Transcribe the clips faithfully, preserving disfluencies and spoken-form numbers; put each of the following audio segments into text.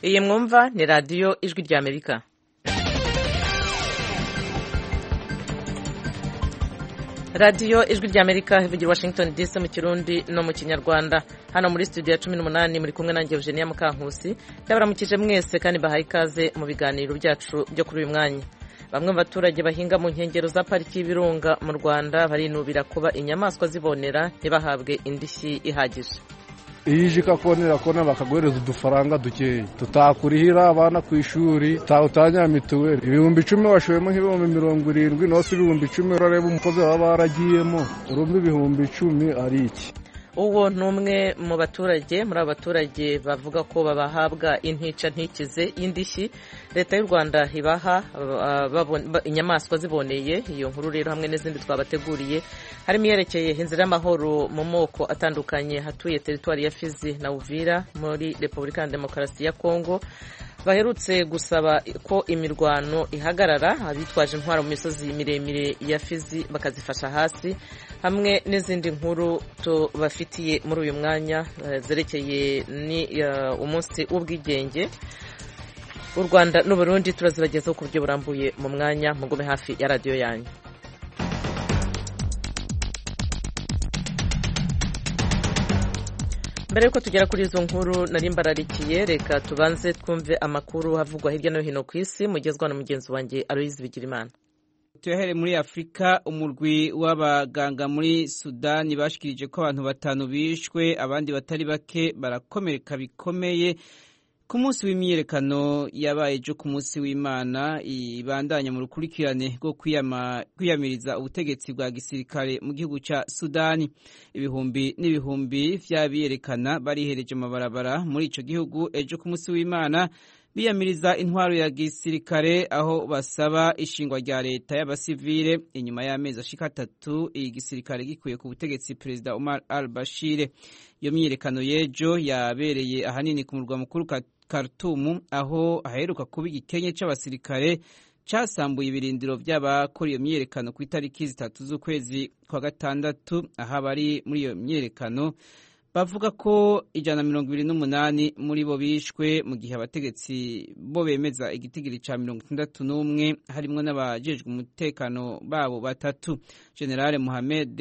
Iyi mwumva ni radiyo ijwi rya Amerika. Radiyo ijwi rya Amerika ivugira Washington D C mu Kirundi no mu Kinyarwanda. Hano muri studio ya cumi n'umunani muri kumwe nanjye Eugenia Mukankusi. Ndabaramukije mwese kandi bahaye ikaze mu biganiro byacu byo kuri uyu mwanya. Bamwe mu baturage bahinga mu nkengero za pariki y'Ibirunga mu Rwanda barinubira kuba inyamaswa zibonera ntibahabwe indishyi ihagije. Ije ikakubonera kona bakaguhereza udufaranga dukeya tutakurihira abana ku ishuri utanya mituweli ibihumbi icumi washoyemo nk'ibihumbi mirongo irindwi nose ibihumbi icumi urareba umukozi baba baragiyemo urumva ibihumbi icumi ari iki. Uwo ni umwe mu baturage muri abo baturage bavuga ko babahabwa intica ntikize y'indishyi leta y'u Rwanda ibaha inyamaswa ziboneye. Iyo nkuru rero hamwe n'izindi twabateguriye harimo iyerekeye inzira y'amahoro mu moko atandukanye hatuye teritwari ya Fizi na Uvira muri Repubulika ya Demokarasi ya Kongo baherutse gusaba ko imirwano ihagarara, abitwaje intwaro mu misozi miremire ya Fizi bakazifasha hasi, hamwe n'izindi nkuru tubafitiye muri uyu mwanya zerekeye ni uh, umunsi w'ubwigenge u Rwanda n'u Burundi turazibagezaho ku buryo burambuye mu mwanya. Mugume hafi ya radiyo yanyu. Mbere yuko tugera kuri izo nkuru nari mbararikiye, reka tubanze twumve amakuru havugwa hirya no hino ku isi mugezwa na mugenzi wanjye Aloyizi Bigirimana. Tuyahere muri Afrika, umurwi w'abaganga muri Sudani bashikirije ko abantu batanu bishwe abandi batari bake barakomereka bikomeye ku munsi w'imyiyerekano yabaye ejo ku munsi w'Imana ibandanya mu rukurikirane rwo kwiyamiriza ubutegetsi bwa gisirikare mu gihugu ca Sudani. Ibihumbi n'ibihumbi vy'abiyerekana barihereje amabarabara muri ico gihugu ejo ku munsi w'Imana biyamiriza intwaro ya gisirikare, aho basaba ishingwa rya leta y'abasivile inyuma y'amezi ashika atatu igisirikare gikuye ku butegetsi Perezida Omar al-Bashir. Iyo myiyerekano y'ejo yabereye ahanini ku murwa mukuru Khartoum, aho aheruka kuba igikenye c'abasirikare casambuye ibirindiro vy'abakora iyo myiyerekano ku itariki zitatu z'ukwezi kwa gatandatu. Aha bari muri iyo myiyerekano bavuga ko ijana na mirongo ibiri n'umunani muri bo bishwe, mu gihe abategetsi bo bemeza igitigiri ca mirongo itandatu n'umwe harimwo n'abajejwe umutekano babo batatu. General Mohamed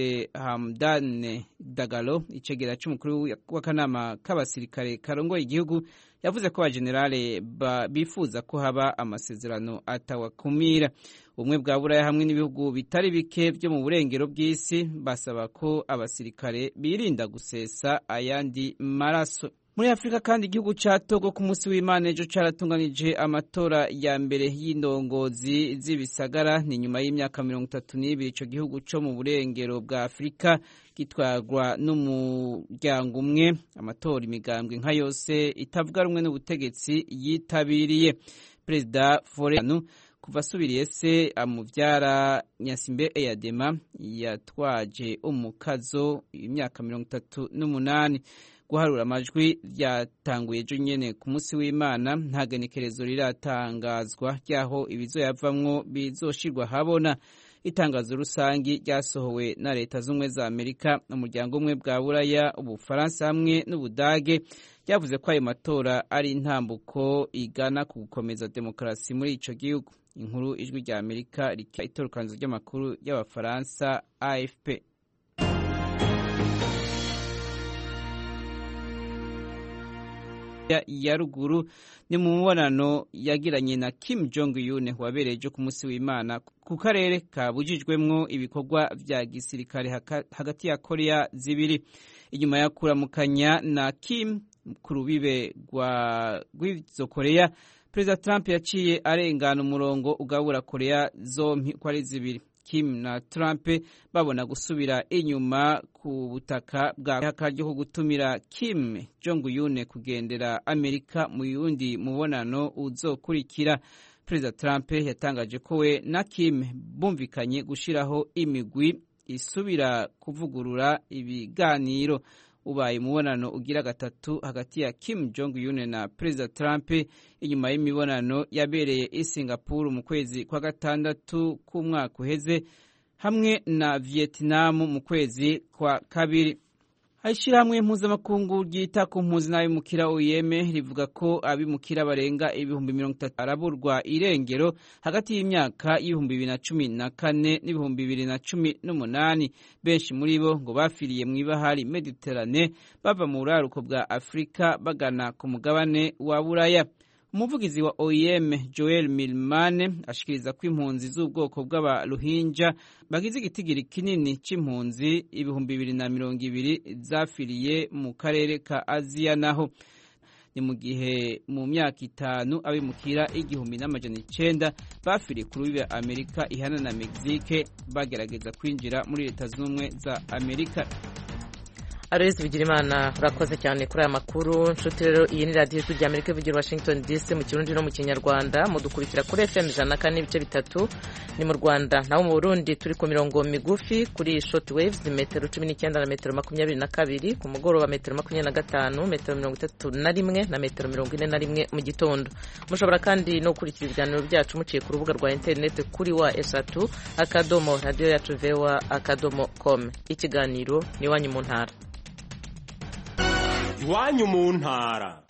Hamdan Dagalo, icegera c'umukuru w'akanama k'abasirikare karongoye igihugu, yavuze ko abagenerale bifuza ko haba amasezerano atawakumira. Ubumwe bwa Buraya hamwe n'ibihugu bitari bike vyo mu burengero bw'isi basaba ko abasirikare birinda gusesa ayandi maraso. Muri Afrika kandi igihugu ca Togo ku munsi w'Imana ejo caratunganije amatora ya mbere y'indongozi z'ibisagara. Ni nyuma y'imyaka mirongo itatu n'ibiri ico gihugu co mu burengero bwa Afrika gitwarwa n'umuryango umwe. Amatora imigambwe nka yose itavuga rumwe n'ubutegetsi yitabiriye. Perezida Forenu kuva asubiriye se amuvyara Nyasimbe Eyadema yatwaje umukazo imyaka mirongo itatu n'umunani. Guharura amajwi ryatanguye ejo nyene ku munsi w'Imana, nta genekerezo riratangazwa ryaho ibizoyavamwo bizoshirwa habona. Itangazo rusangi ryasohowe na leta z'umwe za Amerika, umuryango umwe bwa Buraya, Ubufaransa hamwe n'Ubudage ryavuze ko ayo matora ari intambuko igana ku gukomeza demokarasi muri ico gihugu. Inkuru ijwi rya Amerika rika itorokanizo ry'amakuru y'Abafaransa A F P. ya ruguru ni mu mubonano yagiranye na Kim Jong Un wabereye ejo ku munsi w'Imana ku karere kabujijwemwo ibikorwa vya gisirikare hagati ya Korea zibiri. Inyuma ya kuramukanya na Kim ku rubibe rw'izo Korea, Perezida Trump yaciye arengana umurongo ugabura Korea zompi ko ari zibiri. Kim na Trump babona gusubira inyuma ku butaka bwa akaryo ko gutumira Kim Jong Un kugendera Amerika mu yundi mubonano uzokurikira. Perezida Trump yatangaje ko we na Kim bumvikanye gushiraho imigwi isubira kuvugurura ibiganiro. Ubaye umubonano ugira gatatu hagati ya Kim Jong Un na Perezida Trump inyuma y'imibonano yabereye i Singapore mu kwezi kwa gatandatu k'umwaka uheze hamwe na Vietnam mu kwezi kwa kabiri. Ishirahamwe mpuzamakungu ryita ku mpunzi n'abimukira O I M rivuga ko abimukira barenga ibihumbi mirongo itatu araburwa irengero hagati y'imyaka y'ibihumbi bibiri na cumi na kane n'ibihumbi bibiri na cumi n'umunani. Benshi muri bo ngo bafiriye mu ibahari Mediterane bava mu buraruko bwa Afrika bagana ku mugabane wa Buraya. Umuvugizi wa O I M Joel Millman ashikiriza ko impunzi z'ubwoko bw'aba Rohingya bagize igitigiri kinini c'impunzi ibihumbi bibiri na mirongo ibiri zafiriye mu karere ka Aziya naho. Ni mu gihe mu myaka itanu abimukira igihumbi n'amajana icenda bafiriye ku rubibe Amerika ihana na Mexique bagerageza kwinjira muri Leta Zunze za Amerika. Aloise Bigirimana urakoze cyane kuri aya makuru. Nshuti rero, iyi ni radiyo y'ijwi ry'Amerika ivugira Washington D C mu Kirundi no mu Kinyarwanda. Mudukurikira kuri F M ijana na kane n'ibice bitatu ni mu Rwanda, naho mu Burundi turi ku mirongo migufi kuri short waves metero cumi n'icyenda na metero makumyabiri na kabiri, ku mugoroba metero makumyabiri na gatanu, metero mirongo itatu na rimwe na metero mirongo ine na rimwe mu gitondo. Mushobora kandi no gukurikira ibiganiro byacu muciye ku rubuga rwa internet kuri wa eshatu akadomo radio yacu voa akadomo com. Ikiganiro ni Iwanyu mu Ntara. Iwanyu mu Ntara.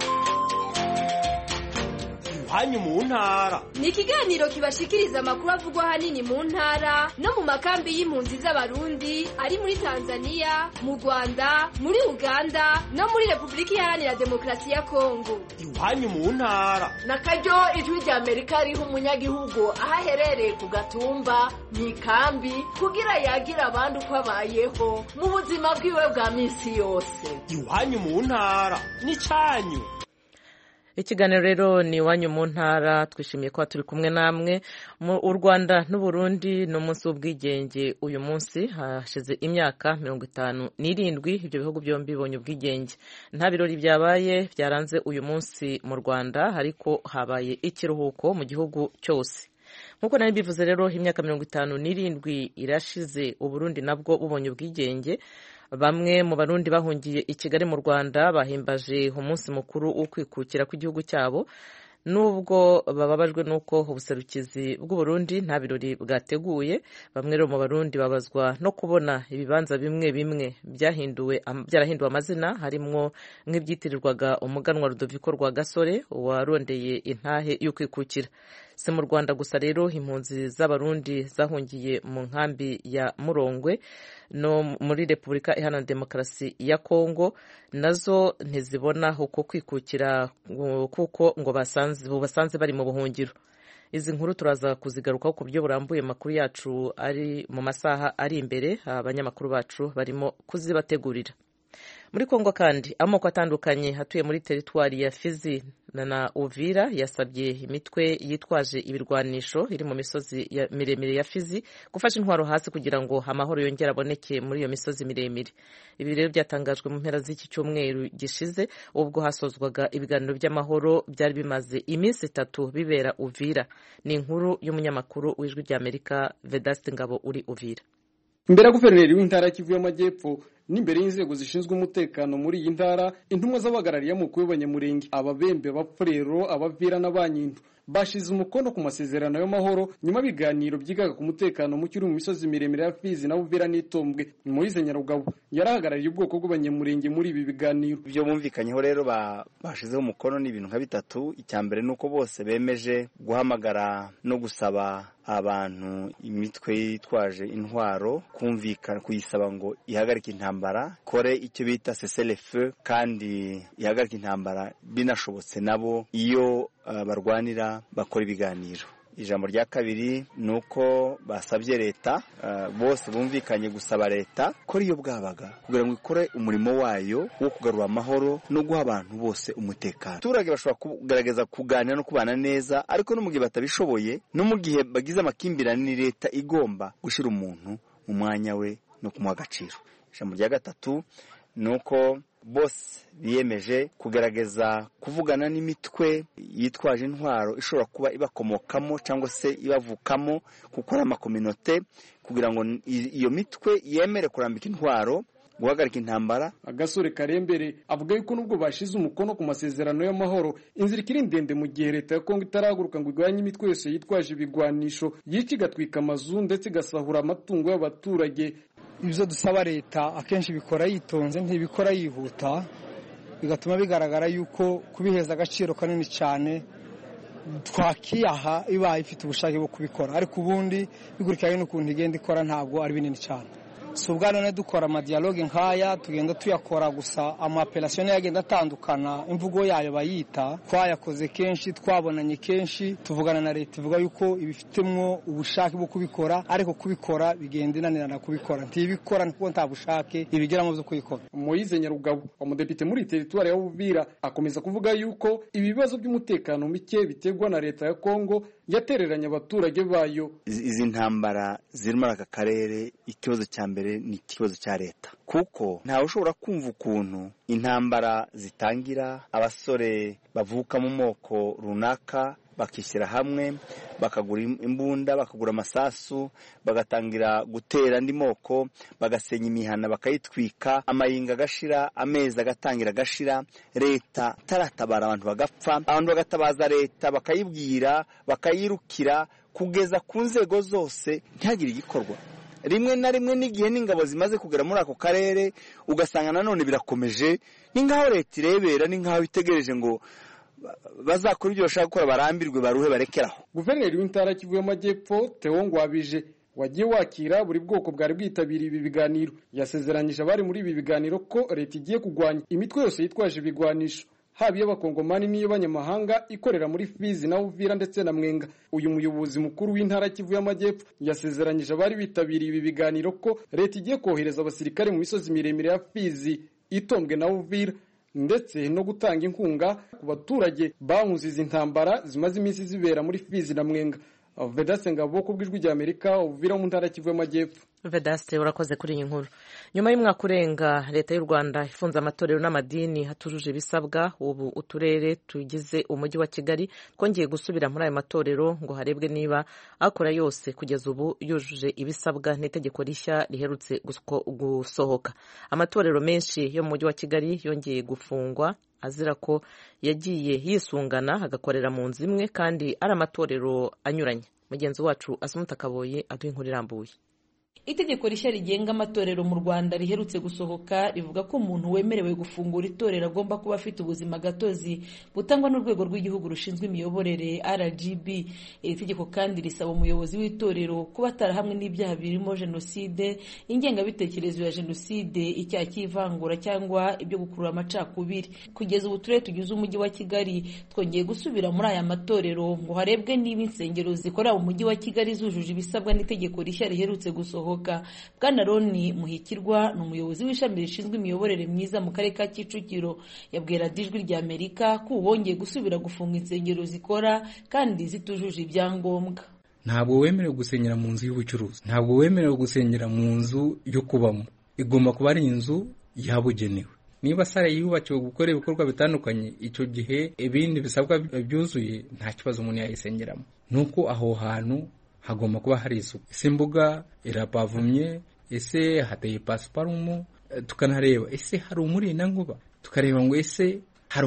Iwanyu mu Ntara ni ikiganiro kibashikiriza amakuru avugwa hanini mu ntara no mu makambi y'impunzi z'abarundi ari muri Tanzania, mu Rwanda, muri Uganda no muri Republika Iharanira Demokarasi ya Kongo. Iwanyu mu Ntara nakaryo ijwi ry'Amerika riha umunyagihugu ahaherereye ku gatumba mu ikambi kugira yagira abandi uko abayeho mu buzima bwiwe bwa minsi yose. Iwanyu mu Ntara ni cyanyu. Ikiganiro rero ni Iwanyu mu Ntara. Twishimiye ko turi kumwe namwe. U Rwanda n'u Burundi no munsi w'ubwigenge uyu munsi hashize imyaka mirongo itanu n'irindwi ibyo bihugu byombi bibonye ubwigenge. Nta birori byabaye byaranze uyu munsi mu Rwanda, ariko habaye ikiruhuko mu gihugu cyose. Nkuko nari bivuze rero, imyaka mirongo itanu n'irindwi irashize u Burundi nabwo bubonye ubwigenge. Bamwe mu Barundi bahungiye i Kigali mu Rwanda bahimbaje umunsi mukuru wo kwikukira kw'igihugu cyabo, nubwo bababajwe nuko ubuserukizi bw'u Burundi nta birori bwateguye. Bamwe rero mu Barundi babazwa no kubona ibibanza bimwe bimwe byahinduwe byarahinduwe amazina, harimwo nk'ibyitirirwaga umuganwa Rudoviko Rwagasore warondeye intahe yo kwikukira. Si mu Rwanda gusa rero, impunzi z'Abarundi zahungiye mu nkambi ya Murongwe no muri Repubulika Iharanira Demokarasi ya Kongo nazo ntizibona uko kwikukira kuko ngo basanze basanze bari mu buhungiro. Izi nkuru turaza kuzigarukaho ku buryo burambuye makuru yacu ari mu masaha ari imbere, abanyamakuru bacu barimo kuzibategurira. Muri Kongo kandi amoko atandukanye hatuye muri teritwari ya Fizi na Uvira yasabye imitwe yitwaje ibirwanisho iri mu misozi ya miremire ya Fizi gufasha intwaro hasi kugira ngo amahoro yongere aboneke muri iyo misozi miremire. Ibi rero byatangajwe mu mpera z'iki cyumweru gishize ubwo hasozwaga ibiganiro by'amahoro byari bimaze iminsi itatu bibera Uvira. Ni inkuru y'umunyamakuru w'ijwi ry'Amerika Vedaste Ngabo uri Uvira. Imbere ya guverineri w'intara Kivu y'Amajyepfo n'imbere y'inzego zishinzwe umutekano muri iyi ntara, intumwa z'abagarariye mu kubanyamurenge, ababembe, abapfurero, abavira n'abanyindu bashize umukono ku masezerano y'amahoro nyuma biganiro byigaga ku mutekano mu cyuru mu misozi miremire ya Fizi na Uvira n'Itombwe. Moise Nyarugabo yarahagarariye ubwoko bw'abanyamurenge muri ibi biganiro. Ibyo bumvikanyeho rero bashizeho umukono n'ibintu nka bitatu. Icyambere nuko bose bemeje guhamagara no gusaba abantu imitwe yitwaje intwaro kumvikana kuyisaba ngo ihagarike intambara, kore icyo bita cessez-le-feu, kandi ihagarike intambara binashobotse nabo iyo uh, barwanira bakora ibiganiro. Ijambo rya kabiri nuko basabye leta, uh, bose bumvikanye gusaba leta ko iyo bwabaga kugira ngo ikore umurimo wayo wo kugarura amahoro no guha abantu bose umutekano. Abaturage bashobora kugaragaza kuganira no kubana neza, ariko no mu gihe batabishoboye no mu gihe bagize amakimbirane, ni leta igomba gushira umuntu mu mwanya we no kumuha agaciro. Ijambo rya gatatu nuko bose biyemeje kugaragaza kuvugana n'imitwe yitwaje intwaro ishobora kuba ibakomokamo cyangwa se ibavukamo, gukora amakominote kugira ngo iyo mitwe yemere kurambika intwaro guhagarika intambara. Agasore Karembere avuga yuko nubwo bashize umukono ku masezerano y'amahoro, inzira ikiri ndende mu gihe leta ya Kongo itarahaguruka ngo igwanye imitwe yose yitwaje ibigwanisho yica igatwika amazu ndetse igasahura amatungo y'abaturage. Ibyo dusaba leta akenshi bikora yitonze, ntibikora yihuta, bigatuma bigaragara yuko kubiheza agaciro kanini cyane twakiyaha ibaye ifite ubushake bwo kubikora, ariko ubundi bigurikanye n'ukuntu igenda ikora ntabwo ari binini cyane. So ubwa none dukora ama dialogue nkaya tugenda tuyakora gusa ama appellation yagenda atandukana, imvugo yayo bayita twayakoze kenshi, twabonanye kenshi, tuvugana na leta ivuga yuko ibifitemwo ubushake bwo kubikora, ariko kubikora bigenda inanirana kubikora, ntibikora nkuko nta bushake ibigiramo byo kubikora. Moise Nyarugabo umudepite muri territoire ya Uvira akomeza kuvuga yuko ibibazo by'umutekano mike bitegwa na leta ya Kongo yatereranya abaturage bayo. Izi ntambara ziri muri aka karere ikibazo cya mbere ni ikibazo cya leta, kuko ntawe ushobora kumva ukuntu intambara zitangira abasore bavuka mu moko runaka bakishyira hamwe bakagura imbunda bakagura amasasu bagatangira gutera andi moko bagasenya imihana bakayitwika, amayinga agashira, amezi agatangira agashira, leta taratabara abantu bagapfa, abantu bagatabaza leta bakayibwira bakayirukira kugeza ku nzego zose ntihagire igikorwa. Rimwe na rimwe n'igihe n'ingabo zimaze kugera muri ako karere ugasanga nanone birakomeje, ni nkaho leta irebera, ni nkaho itegereje ngo bazakora ibyo bashaka gukora barambirwe baruhe barekeraho. Guverineri w'Intara Kivu y'Amajyepfo Theo Ngwabije wagiye wakira buri bwoko bwari bwitabiriye ibi biganiro, yasezeranyije abari muri ibi biganiro ko leta igiye kugwanya imitwe yose yitwaje ibigwanisho, haba y'abakongomani n'iyo banyamahanga ikorera muri Fizi na Uvira ndetse na Mwenga. Uyu muyobozi mukuru w'Intara Kivu y'Amajyepfo yasezeranyije abari bitabiriye ibi biganiro ko leta igiye kohereza abasirikare mu misozi miremire ya Fizi, Itombwe na Uvira, ndetse no gutanga inkunga ku baturage bahunze izi ntambara zimaze iminsi zibera muri Fizi na Mwenga. Vedaste Ngabo ku bw'ijwi rya Amerika, Uvira mu Ntara Kivu y'Amajyepfo. Vedaste urakoze kuri iyi nkuru. Nyuma y'umwaka urenga leta y'u Rwanda ifunze amatorero n'amadini hatujuje ibisabwa, ubu uturere tugize umujyi wa Kigali twongeye gusubira muri ayo matorero ngo harebwe niba akora yose kugeza ubu yujuje ibisabwa n'itegeko rishya riherutse gusohoka. Amatorero menshi yo mu mujyi wa Kigali yongeye gufungwa azira ko yagiye yisungana agakorera mu nzu imwe kandi ari amatorero anyuranye. Mugenzi wacu Asumuta Kaboyi aduha inkuru irambuye. Itegeko rishya rigenga amatorero mu Rwanda riherutse gusohoka rivuga ko umuntu wemerewe gufungura itorero agomba kuba afite ubuzima gatozi butangwa n'urwego rw'igihugu rushinzwe imiyoborere R G B. Iri tegeko kandi risaba umuyobozi w'itorero kuba atarahamwe n'ibyaha birimo jenoside, ingengabitekerezo ya jenoside, icyaha cy'ivangura cyangwa ibyo gukurura amacakubiri. Kugeza ubu turere tugize umujyi wa Kigali twongeye gusubira muri aya matorero ngo harebwe niba insengero zikorera mu mujyi wa Kigali zujuje ibisabwa n'itegeko rishya riherutse gusohoka. Bwana Roni Muhikirwa ni umuyobozi w'ishami rishinzwe imiyoborere myiza mu karere ka Kicukiro yabwira Ijwi rya Amerika ko bongeye gusubira gufunga insengero zikora kandi zitujuje ibyangombwa. Ntabwo wemerewe gusenyera mu nzu y'ubucuruzi, ntabwo wemerewe gusenyera mu nzu yo kubamo, igomba kuba ari inzu yabugenewe. Niba sare yubakiwe gukora ibikorwa bitandukanye, icyo gihe ibindi bisabwa byuzuye nta kibazo umuntu yayisengeramo. Nuko aho hantu hagomba kuba hari isuku. Ese imbuga irapavumye, ese hateye pasiparumu, tukanareba ese hari umurinda nkuba, tukareba ngo ese hari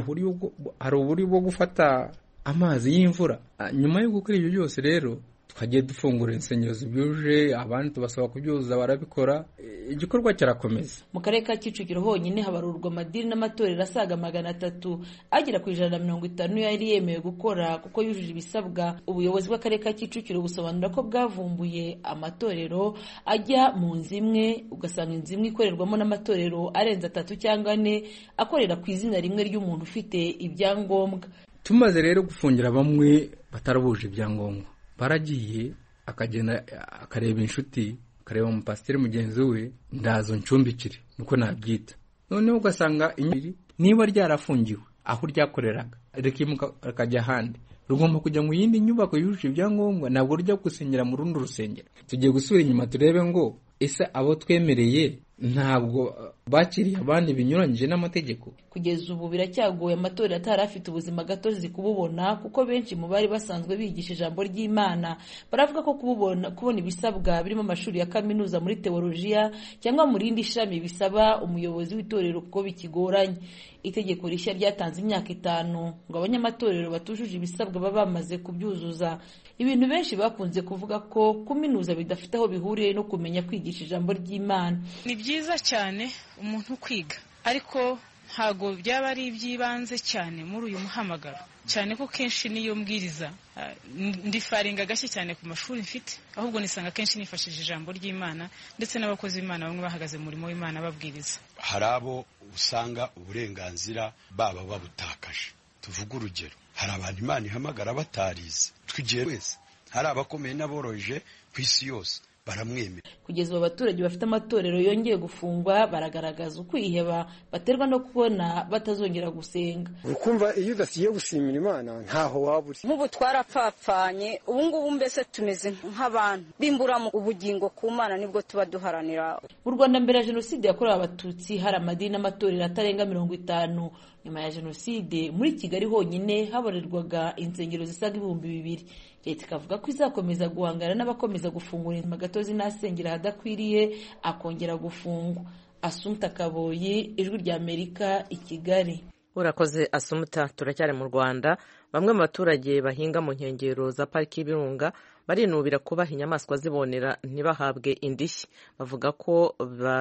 uburyo bwo gufata amazi y'imvura. Nyuma yo gukora ibyo byose rero twagiye dufungura insengero zibyuje, abantu tubasaba kubyuzuza barabikora, igikorwa kirakomeza. Mu karere ka Kicukiro honyine habarurwa amadini n'amatorero asaga magana atatu agera ku ijana na mirongo itanu yari yemewe gukora kuko yujuje ibisabwa. Ubuyobozi bw'akarere ka Kicukiro busobanura ko bwavumbuye amatorero ajya mu nzu imwe, ugasanga inzu imwe ikorerwamo n'amatorero arenze atatu cyangwa ane akorera ku izina rimwe ry'umuntu ufite ibyangombwa. Tumaze rero gufungira bamwe batarabuje ibyangombwa, baragiye akagenda akareba inshuti, akareba umupasiteri mugenzi we, ndazo ncumbikire nuko nabyita. Noneho ugasanga inyiri niba ryarafungiwe aho ryakoreraga rikimuka akajya ahandi, rugomba kujya mu yindi nyubako yujuje ibyangombwa, ntabwo rujya gusengera mu rundi rusengero. Tugiye gusubira inyuma turebe ngo ese abo twemereye ntabwo bakiriye abandi binyuranyije n'amategeko. Kugeza ubu biracyagoye amatorero atari afite ubuzima gatozi kububona, kuko benshi mu bari basanzwe bigisha ijambo ry'Imana baravuga ko kububona kubona ibisabwa birimo amashuri ya kaminuza muri teolojiya cyangwa mu rindi shami bisaba umuyobozi w'itorero kuko bikigoranye. Itegeko rishya ryatanze imyaka itanu ngo abanyamatorero batujuje ibisabwa baba bamaze kubyuzuza. Ibintu benshi bakunze kuvuga ko kuminuza bidafite aho bihuriye no kumenya kwigisha ijambo ry'Imana. Ni byiza cyane umuntu kwiga, ariko ntago byaba ari iby'ibanze cyane muri uyu muhamagaro, cyane ko kenshi niyo mbwiriza ndifaringa gashye cyane ku mashuri mfite, ahubwo nisanga kenshi nifashishije ijambo ry'Imana ndetse n'abakozi b'Imana bamwe bahagaze mu murimo w'Imana babwiriza. Hari abo usanga uburenganzira baba babutakaje. Tuvuga urugero, hari abantu Imana ihamagara batarize, twigiye wese, hari abakomeye n'aboroje ku isi yose baramwemera. Kugeza ubu abaturage bafite amatorero yongeye gufungwa baragaragaza ukwiheba baterwa no kubona batazongera gusenga. Ukumva iyo udasiye gushimira Imana ntaho waburi. Mubu twarapfapfanye, ubu ngubu mbese tumeze nk'abantu bimbura mu ubugingo ku Mana, nibwo tuba duharanira. Mu Rwanda mbere ya Jenoside yakorewe Abatutsi hari amadini n'amatorero atarenga mirongo itanu. Nyuma ya Jenoside muri Kigali honyine haborerwaga insengero zisaga ibihumbi bibiri. Leta ikavuga ko izakomeza guhangana n'abakomeza gufungura amagatozi n'asengera hadakwiriye akongera gufungwa. Asumta Kaboyi, Ijwi rya Amerika, i Kigali. Urakoze Asumta. Turacyari mu Rwanda. Bamwe mu baturage bahinga mu nkengero za Pariki y'Ibirunga barinubira kubaha inyamaswa zibonera ntibahabwe indishyi. Bavuga ko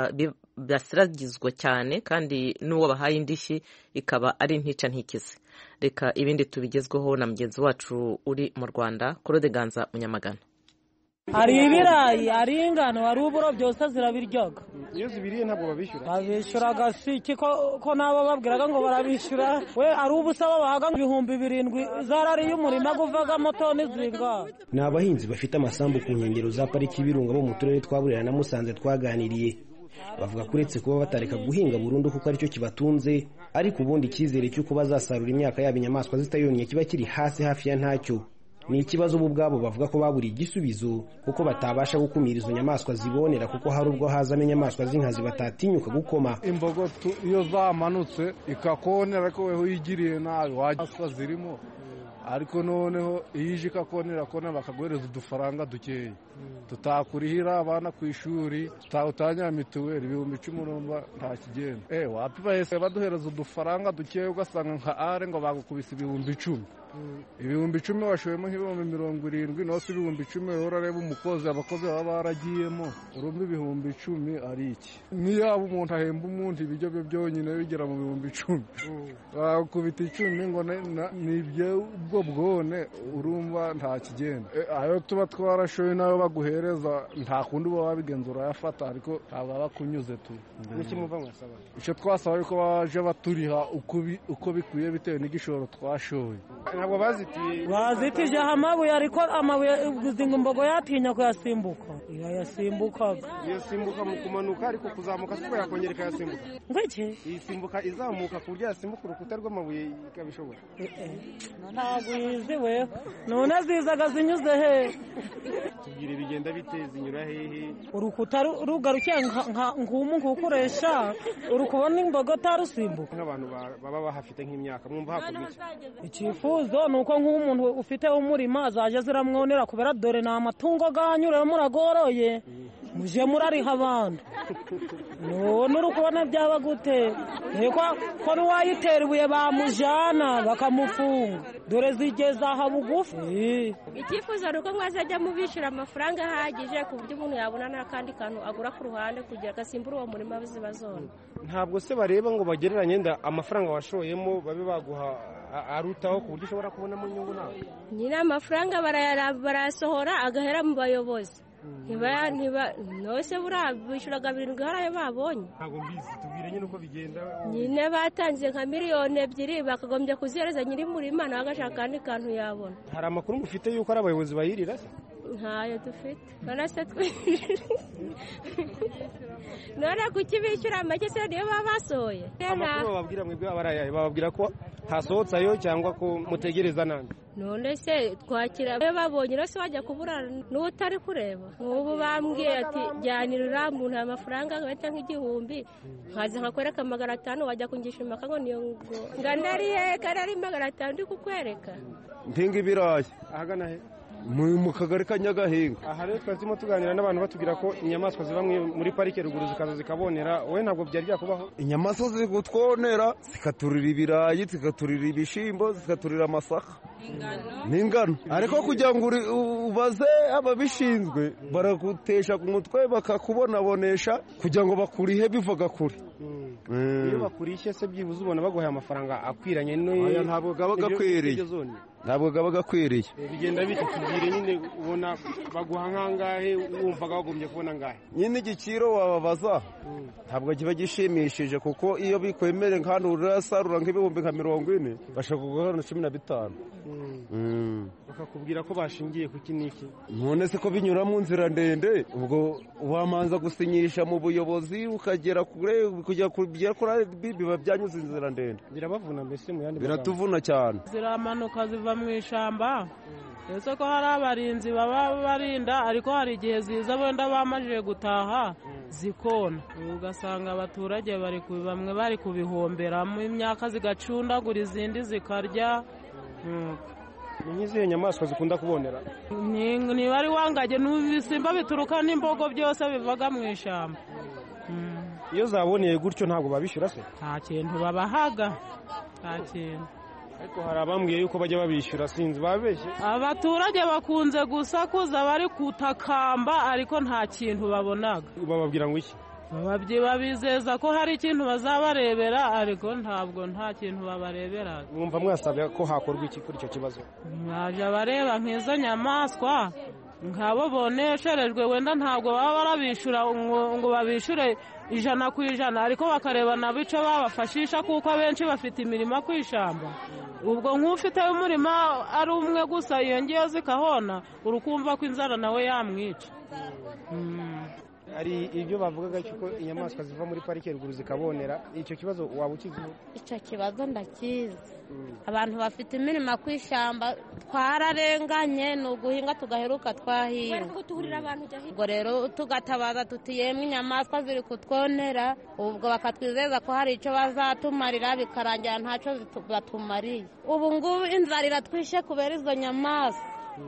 basiragizwa cyane kandi n'uwo bahaye indishyi ikaba ari ntica ntikize. Reka ibindi tubigezweho na mugenzi wacu uri mu Rwanda, Claude Ganza Munyamagana. Hari ibirayi, hari ingano, hari uburo, byose zirabiryoga. Iyo zibiriye ntabwo babishyura. Babishyura gasiki ko ko nabo babwiraga ngo barabishyura. We ari ubusaba bahaga ibihumbi birindwi zarari y'umurima guvagamo toni zinga. Ni abahinzi bafite amasambu ku nkengero za Pariki y'Ibirunga bo mu turere twa Burera na Musanze twaganiriye. Bavuga kuretse kuba batareka guhinga burundu kuko aricyo kibatunze, ariko ubundi icyizere cy'uko bazasarura imyaka yabo inyamaswa zitayonye kiba kiri hasi hafi ya ntacyo. Ni ikibazo bo ubwabo bavuga ko baburi igisubizo kuko batabasha gukumira izo nyamaswa zibonera, kuko hari ubwo hazamo inyamaswa z'inkazi batatinyuka gukoma. Imbogo iyo zamanutse ikakonera ko weho yigiriye nabi wajya zirimo, ariko noneho iyije ikakonera kona bakaguhereza udufaranga dukeya tutakurihira abana ku ishuri, tutawutanya mituweli ibihumbi icumi urumva nta kigenda. Eh wapi bahese baduhereza udufaranga dukeya ugasanga nka are ngo bagukubise ibihumbi icumi. Ibihumbi icumi washoyemo nk'ibihumbi mirongo irindwi, nose ibihumbi icumi urareba umukozi abakozi baba baragiyemo, urumva ibihumbi icumi ari iki? Niyo umuntu ahemba umuntu ibiryo byo byonyine bigera mu bihumbi icumi, bakubita icumi ngo nibyo ubwo bwone, urumva nta kigenda. Ayo tuba twarashoye nayo baguhereza nta kundi uba wabigenzura yafata, ariko ntabwo aba kunyuze tu. Niki muva mwasaba? Icyo twasaba ariko baje baturiha uko bikwiye bitewe n'igishoro twashoye. Ntabwo bazitiye. Bazitije amabuye, ariko amabuye guzinga imbogo yatinya kuyasimbuka. Iya yasimbukaga. Iyo simbuka mu kumanuka, ariko kuzamuka siko yakongera ikayasimbuka. Ngwiki? Isimbuka izamuka ku buryo yasimbuka urukuta rw'amabuye ikabishobora. Ntabwo yiziwe. None zizaga zinyuze he? Tubwire bigenda bite, zinyura hehe? Urukuta rugarukiye nk'umu ngukoresha, urukubona imbogo tarusimbuka. Nk'abantu baba bahafite nk'imyaka mwumva hakorwa iki? Icyifuzo nuko nk'umuntu ufite umurima zaje ziramwonera, kubera dore na amatungo ganyure muragoroye, muje murariha abantu. No nurukubona byaba gute? Eko ko nuwayitera ibuye bamujana bakamufunga, dore zigeza aha bugufi. Icyifuzo nuko mwazajya mubishira amafaranga ahagije ku buryo umuntu yabona n'akandi kantu agura ku ruhande kugira agasimbura uwo murima bizibazona. Ntabwo se bareba ngo bagereranye nda amafaranga washoyemo babe baguha arutaho ku buryo ushobora kubonamo inyungu nawe? Nyine amafaranga barayasohora agahera mu bayobozi. Ntiba ntiba nose burabishuraga birindwi harayo babonye. Ntabwo mbizi, tubwire nyine uko bigenda. Nyine batanze nka miliyoni ebyiri bakagombye kuzihereza nyiri murima nawe agashaka kandi kantu yabona. Hari amakuru mufite yuko ari abayobozi bayirira se? Ntayo dufite. None se twe none kuki bishyura make se niyo baba basohoye? Amakuru bababwira mwebwe abarayaye bababwira ko hasohotse ayo cyangwa ko mutegereza nande? none se twakira babonye rero se bajya kuburana n'utari kureba ubu bambwiye ati jyanira uriya muntu aya mafaranga nkahita nk'igihumbi nkaza nkakwereka magana atanu wajya kungisha impaka ngo niyo ngo ngandariye kandi ari magana atanu ndi kukwereka mpinga ibirayi ahagana he mu kagari ka Nyagahinga. Aha rero twari turimo tuganira n'abantu batubwira ko inyamaswa ziba muri parike ruguru zikaza zikabonera, wowe ntabwo byari byakubaho? Inyamaswa ziri kutwonera zikaturira ibirayi, zikaturira ibishimbo, zikaturira amasaka n'ingano, ariko kugira ngo ubaze ababishinzwe baragutesha ku mutwe bakakubonabonesha kugira ngo bakurihe bivuga kuri. Iyo bakurishe se byibuze ubona baguhaye amafaranga akwiranye n'oya ntabwo gaba gakwiriye. Ntabwo gaba gakwiriye. Bigenda bite tubwire nyine ubona baguha nkangahe wumvaga wagombye kubona ngahe? Nyine igiciro wababaza ntabwo kiba gishimishije kuko iyo bikwemere nk'ahantu urasarura nk'ibihumbi nka mirongo ine bashaka kuguha cumi na bitanu. Bakakubwira ko bashingiye ku kiniki. None se ko binyura mu nzira ndende ubwo wamanza gusinyisha mu buyobozi ukagera kure kujya kugera kuri biba byanyuze inzira ndende. Birabavuna mbese mu yandi biratuvuna cyane. Ziramanuka ziva mu ishamba. Ese ko hari abarinzi baba barinda ariko hari igihe ziza wenda bamajije gutaha zikona, ugasanga abaturage bari bamwe bari kubihomberamo imyaka zigacundagura izindi zikarya. Ni izihe nyamaswa zikunda kubonera? Ni bari wangage n'ibisimba bituruka n'imbogo byose bivaga mu ishamba. Iyo zaboneye gutyo ntabwo babishyura se? Nta kintu babahaga, nta kintu. Ariko hari abambwiye yuko bajya babishyura, sinzi babeshye. Abaturage bakunze gusakuza bari kutakamba ariko nta kintu babonaga. Bababwira ngo iki? Babizeza ko hari ikintu bazabarebera ariko ntabwo nta kintu babarebera. Mwumva mwasabye ko hakorwa iki kuri icyo kibazo? Mwaje bareba nk'izo nyamaswa nkabo bonesherejwe wenda ntabwo baba barabishyura ngo babishyure ijana ku ijana ariko bakareba na bice babafashisha kuko abenshi bafite imirima ku ishamba. Ubwo nk'ufite umurima ari umwe gusa iyo ngiyo zikahona urukumva ko inzara nawe yamwica. Ari ibyo bavugaga cyuko inyamaswa ziva muri parike ruguru zikabonera, icyo kibazo waba ukiziho? Icyo kibazo ndakizi. Abantu bafite imirima ku ishamba twararenganye ni uguhinga tugaheruka twahinga. Ubwo rero tugatabaza tuti yemwe inyamaswa ziri kutwonera, ubwo bakatwizeza ko hari icyo bazatumarira bikarangira ntacyo batumariye. Ubu ngubu inzara iratwishe kubera izo nyamaswa.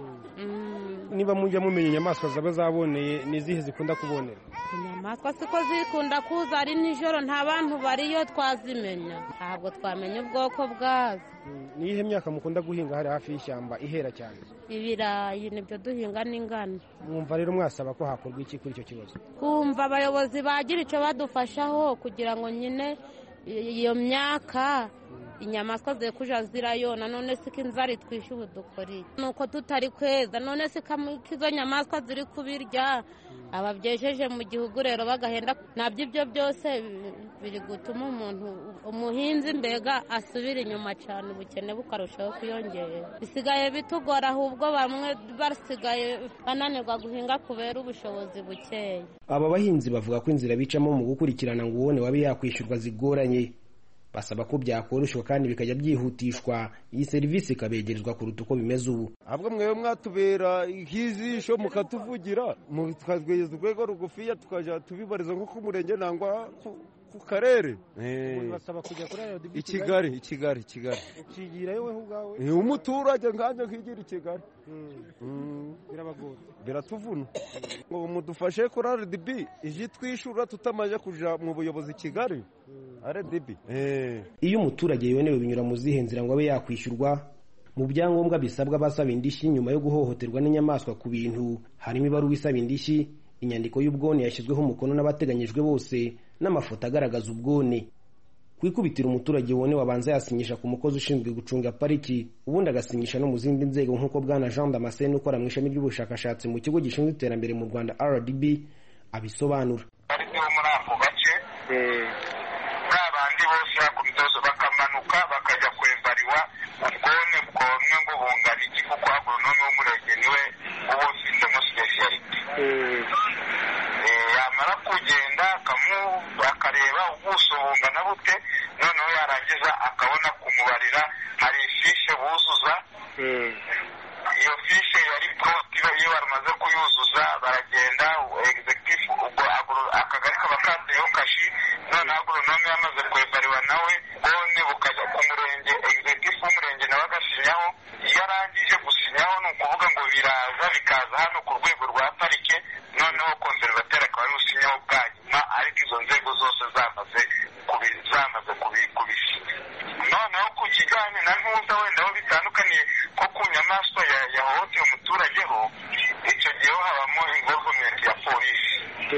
Niba mujya mumenya inyamaswa zaba zaboneye ni izihe zikunda kubonera? Inyamaswa siko zikunda kuza ari nijoro nta bantu bariyo twazimenya, ntabwo twamenya ubwoko bwazo. Ni iyihe myaka mukunda guhinga hari hafi y'ishyamba ihera cyane? Ibirayi nibyo duhinga n'ingano. Mwumva rero mwasaba ko hakorwa iki kuri icyo kibazo? Kumva abayobozi bagira icyo badufashaho kugira ngo nyine iyo myaka inyamaswa ziri kuja zirayona, none se inzara itwishe ubudukori nuko tutari kweza, none se izo nyamaswa ziri kubirya ababyejeje mu gihugu rero bagahenda. Nabyo ibyo byose biri gutuma umuntu umuhinzi mbega asubira inyuma cyane, ubukene bukarushaho kwiyongera. Bisigaye bitugora ahubwo bamwe basigaye bananirwa guhinga kubera ubushobozi bukeya. Aba bahinzi bavuga ko inzira bicamo mu gukurikirana ngo ubone wabe yakwishyurwa zigoranye. Basaba ko byakoroshwa kandi bikajya byihutishwa, iyi serivisi ikabegerezwa kuruta uko bimeze ubu. Ahubwo mwewe mwatubera nk'izisho mukatuvugira tukazwegeza urwego rugufiya tukajya tubibariza nko ku murenge nangwa ku karere. Basaba kujya kuri Radio i Kigali, i Kigali, Kigali. Ukigira yewe ubwawe? Ni umuturage nganje nkigira i Kigali. Birabagora. Biratuvuna. Ngo mudufashe kuri R D B ije twishura tutamaje kuja mu buyobozi Kigali. R D B. Eh. Iyo umuturage yonewe binyura mu zihe nzira ngo abe yakwishyurwa? Mu byangombwa bisabwa basaba indishyi nyuma yo guhohoterwa n'inyamaswa ku bintu harimo ibaruwa isaba indishyi, inyandiko y'ubwone yashyizweho umukono n'abateganyijwe bose n'amafoto agaragaza ubwone. Kwikubitira umuturage wone wabanza yasinyisha ku mukozi ushinzwe gucunga pariki, ubundi agasinyisha no mu zindi nzego nk'uko bwana Jean Damascene ukora mu ishami ry'ubushakashatsi mu kigo gishinzwe iterambere mu Rwanda R D B abisobanura. Muri ako gace n'abandi bose bakomeza bakamanuka bakajya kwembariwa ubwone bwomwe ngo bungana iki kuko agronome w'umurenge niwe uba ufitemo speciality. Yamara kugenda akareba ubuso bungana bute, noneho yarangiza akabona banakumubarira hari ifishe buzuza iyo fishe yari proti iyo baramaze kuyuzuza baragenda executive ubwo akagari kaba kateyeho kashi none agronome yamaze kwevariwa nawe bone bukajya ku murenge executive w'umurenge nawe agasinyaho iyo arangije gusinyaho ni ukuvuga ngo biraza bikaza hano ku rwego rwa parike noneho konservateri akaba ari usinyaho bwa nyuma ariko izo nzego zose zamaze zamaze kubisinya noneho ku kijyanye na ntuza wenda aho bitandukaniye ko ku nyamaswa yahohoteye umuturage ho icyo gihe habamo involvement ya polisi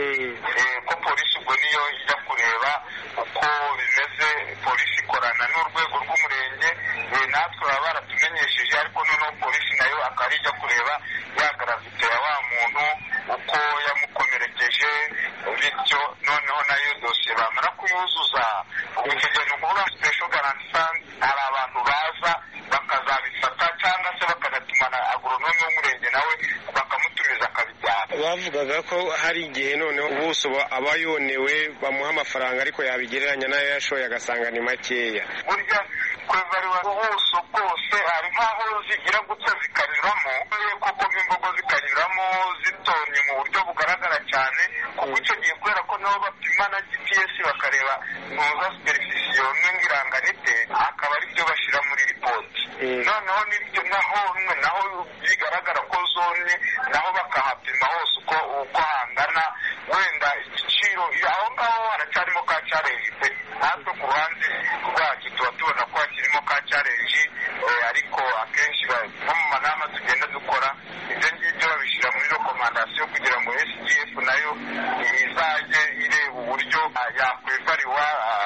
ko polisi ubwo niyo ijya kureba uko bimeze polisi ikorana n'urwego rw'umurenge natwe baba baratumenyesheje ariko noneho polisi nayo akaba ijya kureba ya gravite ya wa muntu uko yamukomerekeje bityo noneho nayo dosiye bamara kuyuzuza ubwo icyo gihe ni ukuvuga special guarantee fund hari abantu baza bakazabifata cyangwa se bakanatumana agronome w'umurenge nawe bakamutumiza akabijyana. Bavugaga ko hari igihe noneho ubuso aba yonewe bamuha amafaranga ariko yabigereranya nayo yashoye agasanga ni makeya. Burya kwevariwa ubuso bwose hari nk'aho zigira gutya zikanyuramo kuko nk'imbogo zikanyuramo zitonye mu buryo bugaragara cyane kuko icyo gihe kubera ko nabo bapima na G P S bakareba ntuza superficie n'ingiranganite akaba ari byo bashyira muri ripoti noneho nibyo naho naho bigaragara ko zone naho bakahapima hose uko uko hangana wenda igiciro aho ngaho haracyarimo ka challenge pe natwe ku ruhande rwacu tuba tubona ko hakirimo ka challenge ariko akenshi nko mu manama tugenda dukora ibyo ngibyo babishyira muri rekomandasiyo kugira ngo S G F nayo izajye ireba uburyo yakwevariwa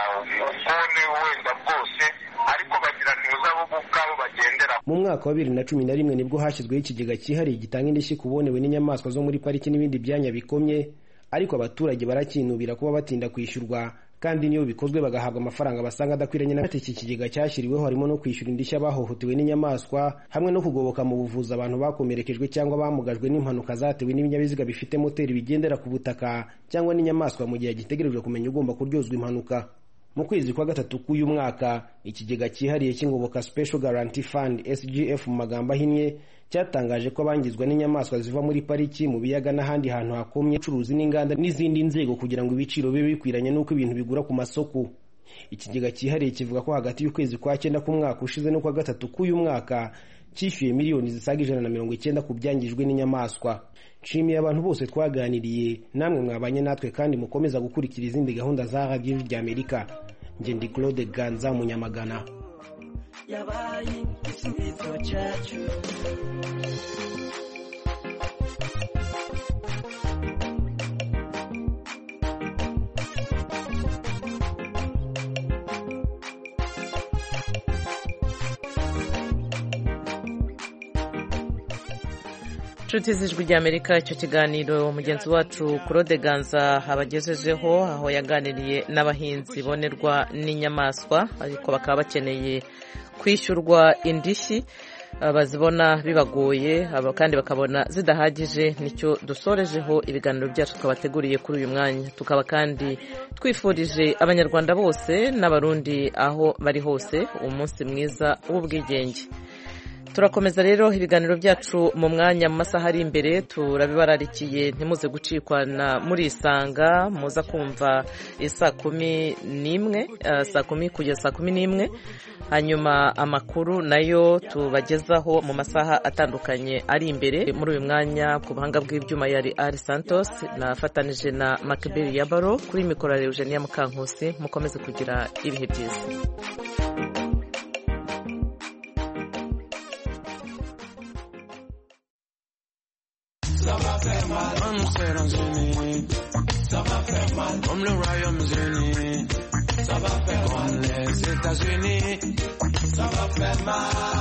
ubwone wenda bwose ariko bagira ntuza bo ubwabo bagendera. Mu mwaka wa bibiri na cumi na rimwe nibwo hashyizweho ikigega cyihariye gitanga indishyi ku bonewe n'inyamaswa zo muri pariki n'ibindi byanya bikomye, ariko abaturage barakinubira kuba batinda kwishyurwa kandi niyo bikozwe bagahabwa amafaranga basanga adakwiranye na iki kigega cyashyiriweho harimo no kwishyura indishyi abahohotewe n'inyamaswa hamwe no kugoboka mu buvuzi abantu bakomerekejwe cyangwa bamugajwe n'impanuka zatewe n'ibinyabiziga bifite moteri bigendera ku butaka cyangwa n'inyamaswa mu gihe gitegerejwe kumenya ugomba kuryozwa impanuka. Mu kwezi kwa gatatu k'uyu mwaka ikigega cyihariye cy'ingoboka Special Guarantee Fund S G F mu magambo ahinnye cyatangaje ko abangizwa n'inyamaswa ziva muri pariki mu biyaga n'ahandi hantu hakomye ucuruzi n'inganda n'izindi nzego kugira ngo ibiciro bibe bikwiranye n'uko ibintu bigura ku masoko. Ikigega cyihariye kivuga ko hagati y'ukwezi kwa cyenda k'umwaka ushize no kwa gatatu k'uyu mwaka cyishyuye miliyoni zisaga ijana na mirongo icyenda ku byangijwe n'inyamaswa. Nshimiye abantu bose twaganiriye, namwe mwabanye natwe kandi mukomeza gukurikira izindi gahunda za Radio y'Amerika. Nje ndi Claude Ganza Munyamagana. Yabaye igisubizo cyacu. Inshuti z'Ijwi ry'Amerika, icyo kiganiro mugenzi wacu Claude Ganza abagejejeho aho yaganiriye n'abahinzi bonerwa n'inyamaswa ariko bakaba bakeneye kwishyurwa indishyi bazibona bibagoye kandi bakabona zidahagije. Nicyo dusorejeho ibiganiro byacu twabateguriye kuri uyu mwanya, tukaba kandi twifurije abanyarwanda bose n'abarundi aho bari hose umunsi mwiza w'ubwigenge. Turakomeza rero ibiganiro byacu mu mwanya mu masaha ari imbere, turabibararikiye ntimuze gucikwa na muri isanga muza kumva saa kumi n'imwe saa kumi kugeza saa kumi n'imwe, hanyuma amakuru nayo tubagezaho mu masaha atandukanye ari imbere. Muri uyu mwanya ku buhanga bw'ibyuma yari Ari Santos nafatanije na Makibeli Yabaro, kuri mikoro ya Eugenia Mukankusi. Mukomeze kugira ibihe byiza. Ça va faire mal, on s'est rangé. Ça va faire mal, comme le Royaume-Uni. Ça va faire mal, les États-Unis. Ça va faire mal.